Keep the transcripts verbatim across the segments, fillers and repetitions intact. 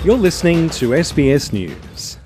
You're listening to S B S News.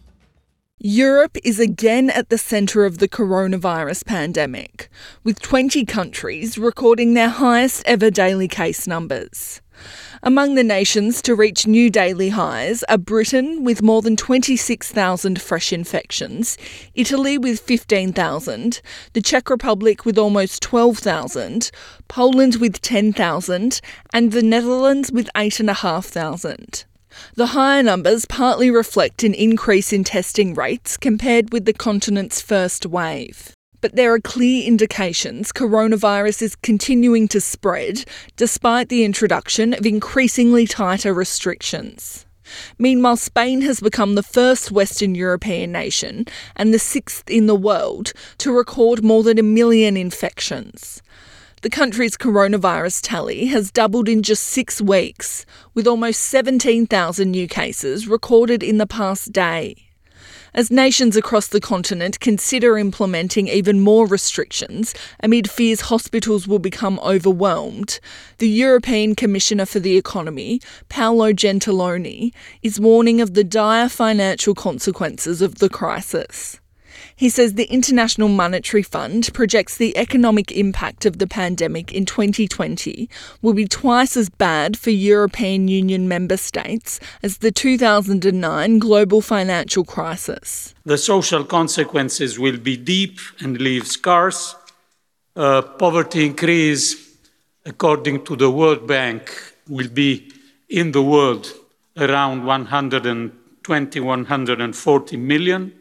Europe is again at the centre of the coronavirus pandemic, with twenty countries recording their highest ever daily case numbers. Among the nations to reach new daily highs are Britain with more than twenty-six thousand fresh infections, Italy with fifteen thousand, the Czech Republic with almost twelve thousand, Poland with ten thousand, and the Netherlands with eight thousand five hundred. The higher numbers partly reflect an increase in testing rates compared with the continent's first wave. But there are clear indications coronavirus is continuing to spread despite the introduction of increasingly tighter restrictions. Meanwhile, Spain has become the first Western European nation and the sixth in the world to record more than a million infections. The country's coronavirus tally has doubled in just six weeks, with almost seventeen thousand new cases recorded in the past day. As nations across the continent consider implementing even more restrictions amid fears hospitals will become overwhelmed, the European Commissioner for the Economy, Paolo Gentiloni, is warning of the dire financial consequences of the crisis. He says the International Monetary Fund projects the economic impact of the pandemic in twenty twenty will be twice as bad for European Union member states as the two thousand nine global financial crisis. The social consequences will be deep and leave scars. Uh, poverty increase, according to the World Bank, will be in the world around one hundred twenty, one hundred forty million.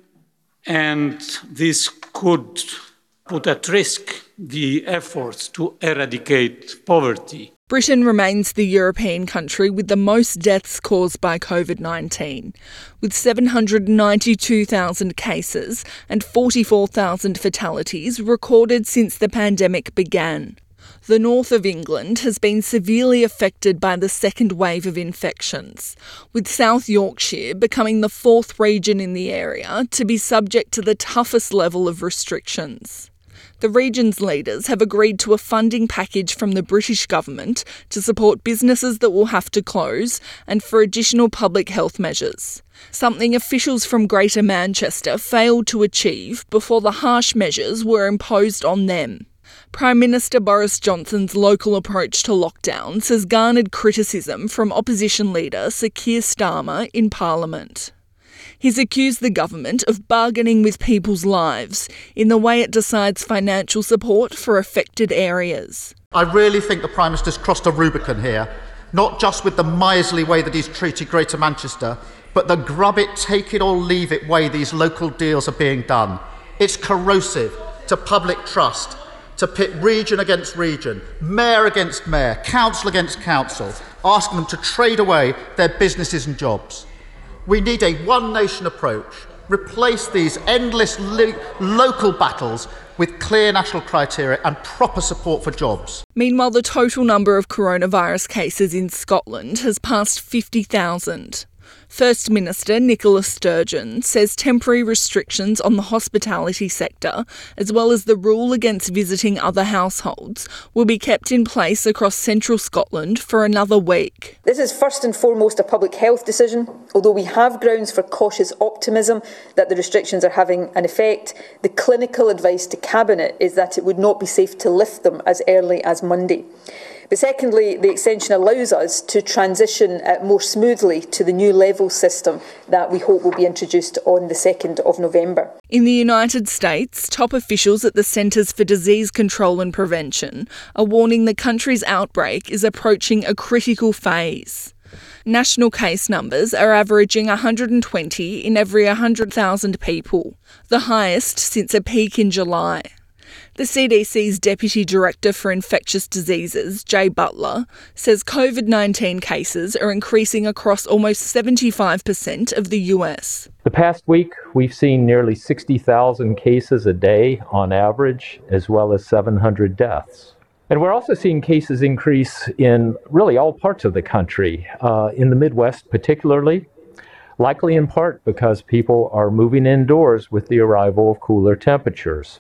And this could put at risk the efforts to eradicate poverty. Britain remains the European country with the most deaths caused by covid nineteen, with seven hundred ninety-two thousand cases and forty-four thousand fatalities recorded since the pandemic began. The north of England has been severely affected by the second wave of infections, with South Yorkshire becoming the fourth region in the area to be subject to the toughest level of restrictions. The region's leaders have agreed to a funding package from the British government to support businesses that will have to close and for additional public health measures, something officials from Greater Manchester failed to achieve before the harsh measures were imposed on them. Prime Minister Boris Johnson's local approach to lockdowns has garnered criticism from opposition leader Sir Keir Starmer in Parliament. He's accused the government of bargaining with people's lives in the way it decides financial support for affected areas. I really think the Prime Minister's crossed a Rubicon here, not just with the miserly way that he's treated Greater Manchester, but the grub it, take it or leave it way these local deals are being done. It's corrosive to public trust, to pit region against region, mayor against mayor, council against council, asking them to trade away their businesses and jobs. We need a one-nation approach. Replace these endless li- local battles with clear national criteria and proper support for jobs. Meanwhile, the total number of coronavirus cases in Scotland has passed fifty thousand. First Minister Nicola Sturgeon says temporary restrictions on the hospitality sector, as well as the rule against visiting other households, will be kept in place across central Scotland for another week. This is first and foremost a public health decision. Although we have grounds for cautious optimism that the restrictions are having an effect, the clinical advice to Cabinet is that it would not be safe to lift them as early as Monday. But secondly, the extension allows us to transition uh, more smoothly to the new level system that we hope will be introduced on the second of November. In the United States, top officials at the Centers for Disease Control and Prevention are warning the country's outbreak is approaching a critical phase. National case numbers are averaging one hundred twenty in every one hundred thousand people, the highest since a peak in July. The C D C's Deputy Director for Infectious Diseases, Jay Butler, says covid nineteen cases are increasing across almost seventy-five percent of the U S. The past week, we've seen nearly sixty thousand cases a day on average, as well as seven hundred deaths. And we're also seeing cases increase in really all parts of the country, uh, in the Midwest particularly, likely in part because people are moving indoors with the arrival of cooler temperatures.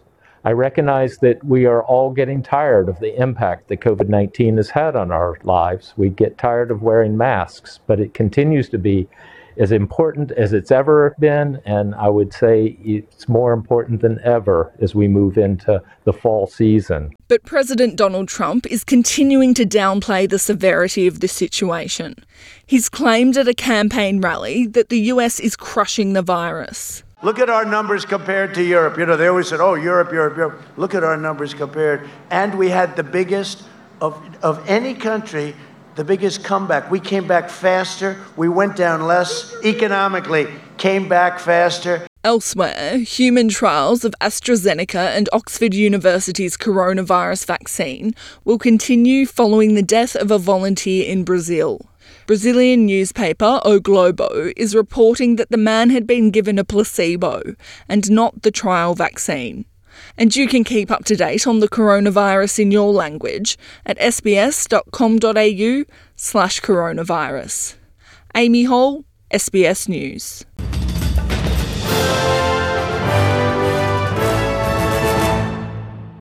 I recognize that we are all getting tired of the impact that COVID nineteen has had on our lives. We get tired of wearing masks, but it continues to be as important as it's ever been, and I would say it's more important than ever as we move into the fall season. But President Donald Trump is continuing to downplay the severity of this situation. He's claimed at a campaign rally that the U S is crushing the virus. Look at our numbers compared to Europe. You know, they always said, oh, Europe, Europe, Europe. Look at our numbers compared. And we had the biggest of, of any country, the biggest comeback. We came back faster. We went down less economically, came back faster. Elsewhere, human trials of AstraZeneca and Oxford University's coronavirus vaccine will continue following the death of a volunteer in Brazil. Brazilian newspaper O Globo is reporting that the man had been given a placebo and not the trial vaccine. And you can keep up to date on the coronavirus in your language at sbs.com.au slash coronavirus. Amy Hall, S B S News.